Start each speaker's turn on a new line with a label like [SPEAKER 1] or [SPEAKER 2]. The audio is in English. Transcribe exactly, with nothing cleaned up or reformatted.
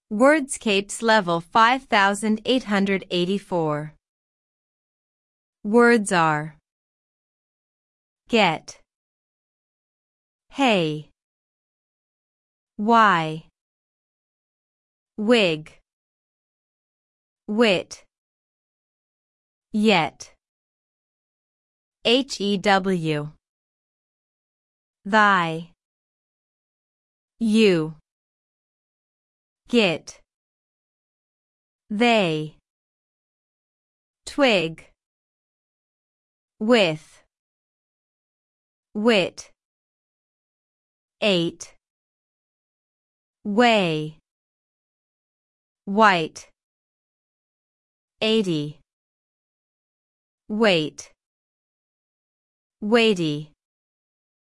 [SPEAKER 1] Wordscapes level five thousand eight hundred eighty-four. Words are get, hey, why, wig, wit, yet, hew, thy, you, git, they, twig, with, wit, eight, way, white, eighty, wait, weighty.